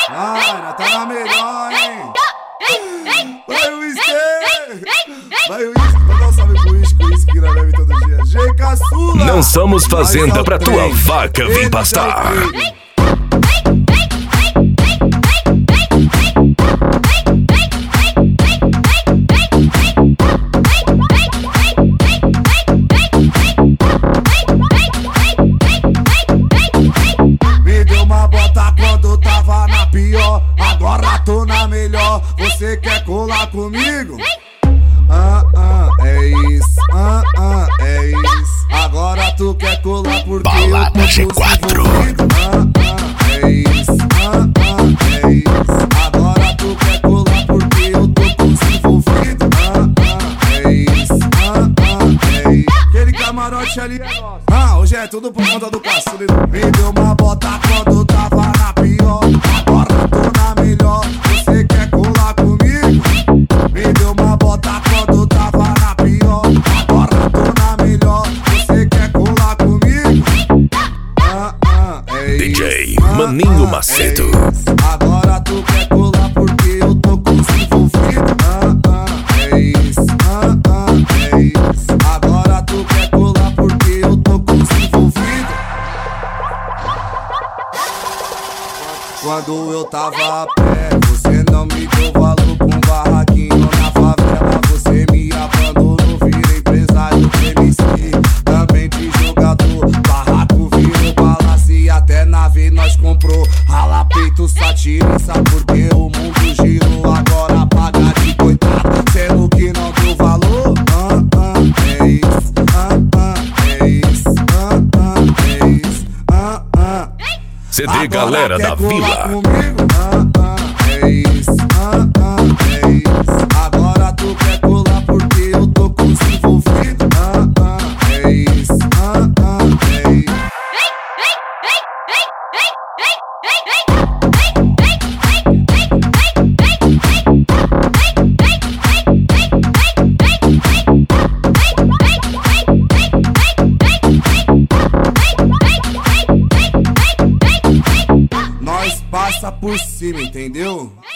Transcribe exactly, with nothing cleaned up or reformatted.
Vai, tá na melhor, hein? Vai o Whisky! Vai o Whisky, vou dar um salve pro Whisky, o Whisky que não bebe todo dia. G Caçula! Não somos fazenda pra tua vaca vir pastar. Me deu uma bota quando tava na pior, agora tô na melhor. Você quer colar comigo? Ah, ah, é isso, ah, ah, é isso. Agora tu quer colar porque Balada eu tô G quatro. Ah, ah, é isso, ah, ah, é isso. Agora tu quer colar porque eu tô com se envolvido. Ah, ah, é isso, ah, ah, é isso. Aquele camarote ali é nosso. Ah, hoje é tudo por conta do caçulo. Me deu uma bota quando tava na pior, agora tô na melhor. Você quer colar comigo? Me deu uma bota quando tava na pior, agora tô na melhor. Você quer colar comigo? Ah, ah, é D J isso. Maninho Ah, Macedo. é isso. Agora tu quer colar porque eu tô com se envolvido. Ah, ah, é isso. Ah, ah, é isso. Agora tu quer colar porque eu tô com se envolvido. Quando eu tava a pé, você não me deu valor com barraquinho na favela. Você me abandonou, virei empresário de M C, também de jogador. Barraco virou palácio e até nave nós comprou. Rala peito, satira, sabe por que o mundo girou? Agora paga de coitado, sendo que não deu valor. Ah, ah, é isso, ah, ah, é isso, ah, ah, é isso, ah, ah. C D Galera da Vila. Comigo? Ah, ah, é isso, ah, ah, é isso. Agora tu quer colar porque eu tô com se envolvido. Ah, ah, é isso, ah, ah, é isso. Nós passa por cima, entendeu?